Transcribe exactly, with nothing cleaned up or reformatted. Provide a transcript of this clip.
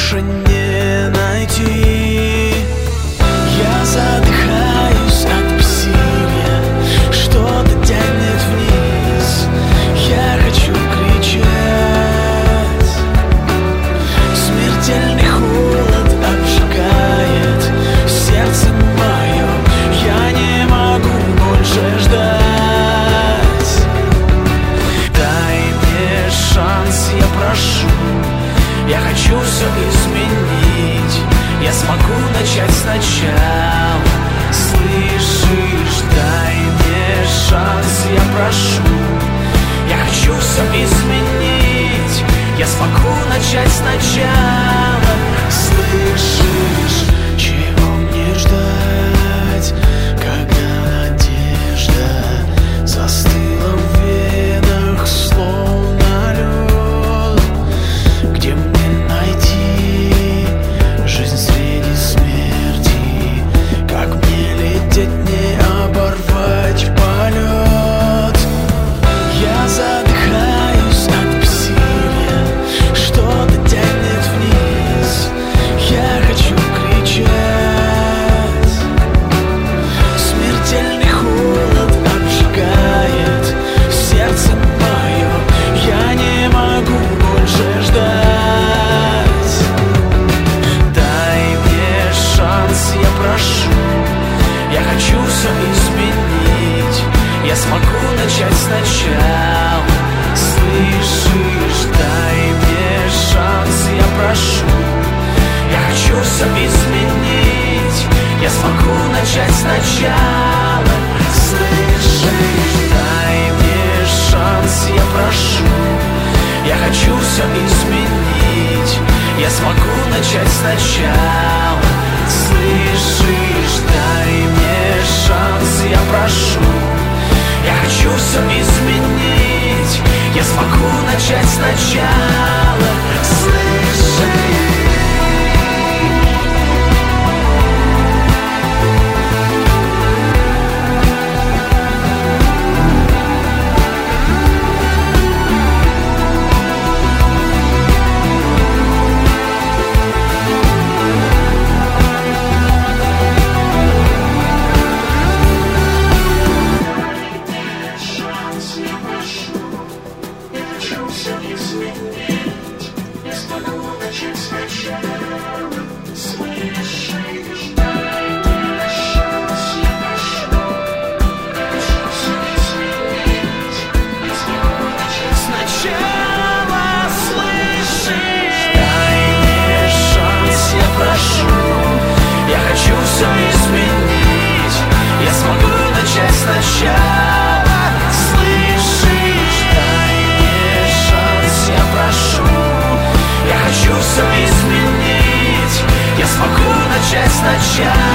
больше не найти. Я задыхаюсь от бессилия, что-то тянет вниз. Я хочу кричать. Смертельный холод обжигает сердце мое. Я не могу больше ждать. Дай мне шанс, я прошу. Я хочу все изменить. Я смогу начать сначала. Слышишь, дай мне шанс, я прошу. Я хочу все изменить. Я смогу начать сначала. Слышишь, чего мне ждать, когда надежда застыла в венах, словно лед? Где мне найти жизнь среди смерти? Как мне лететь, не оборвать полет? Я задыхаюсь от бессилия, что-то тянет вниз. Я хочу кричать. Смертельный холод обжигает сердце мое. Я не могу больше ждать. Дай мне шанс, я прошу. Я хочу все изменить. Я смогу начать сначала. Слышишь, дай мне шанс, я прошу. Я хочу все изменить. Я смогу начать сначала. Слышишь, дай мне шанс, я прошу. Я хочу все изменить. Я смогу начать сначала. Слышишь, дай мне шанс, я прошу. Я хочу все изменить. Я смогу начать сначала. Слышишь? Сначала